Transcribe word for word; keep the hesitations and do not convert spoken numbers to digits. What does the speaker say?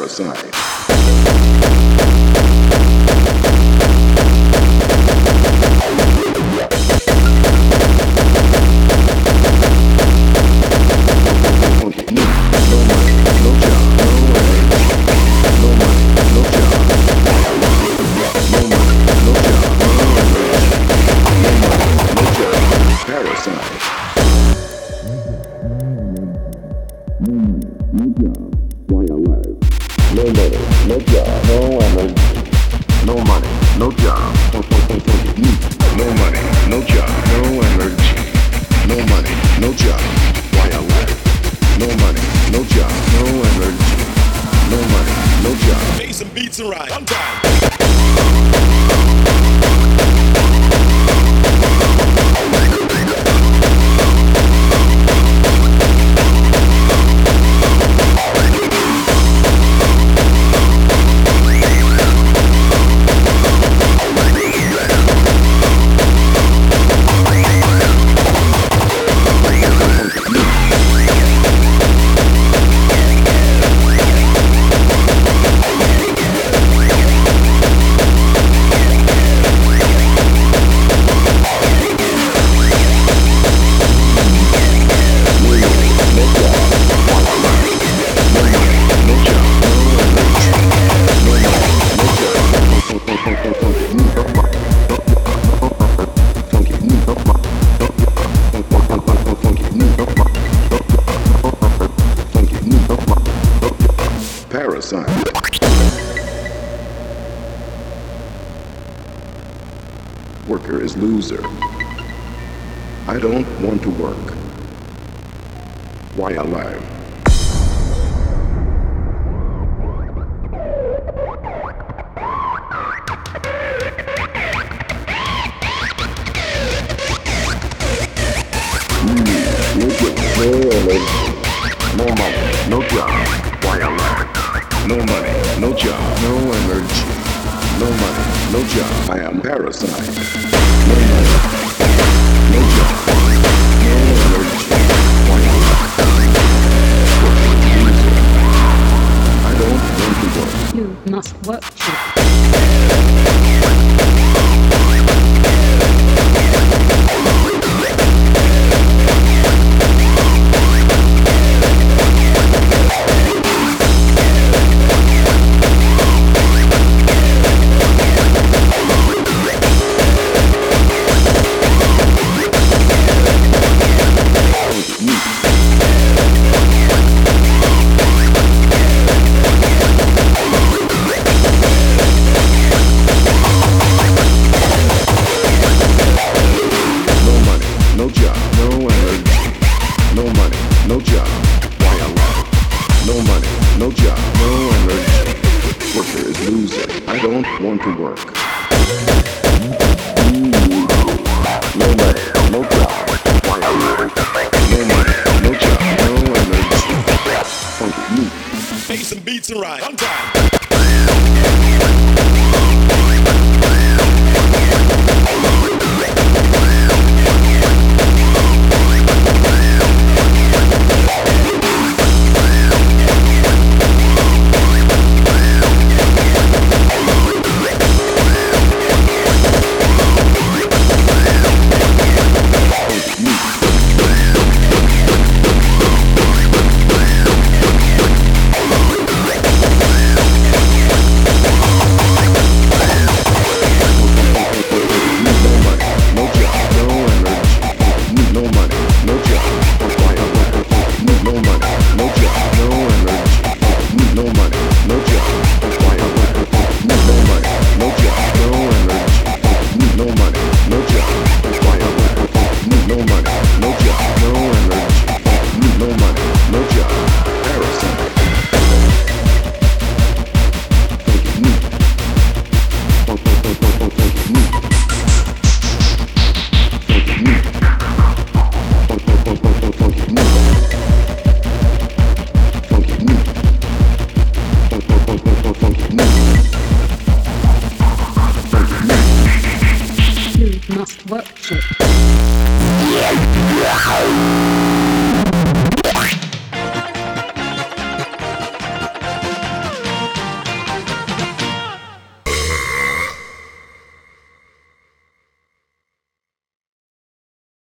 Parasite. Worker is loser. I don't want to work. Why alive? No money, no job. Why alive? No money, no job, no energy. No money, no job. I am parasite. No money, no job, no energy. Why alive? I don't want to work. You must work. I don't want to work. No money, no job. Why alive? No money, no job, no energy. Funky me. Make some beats and ride. On time. Must work.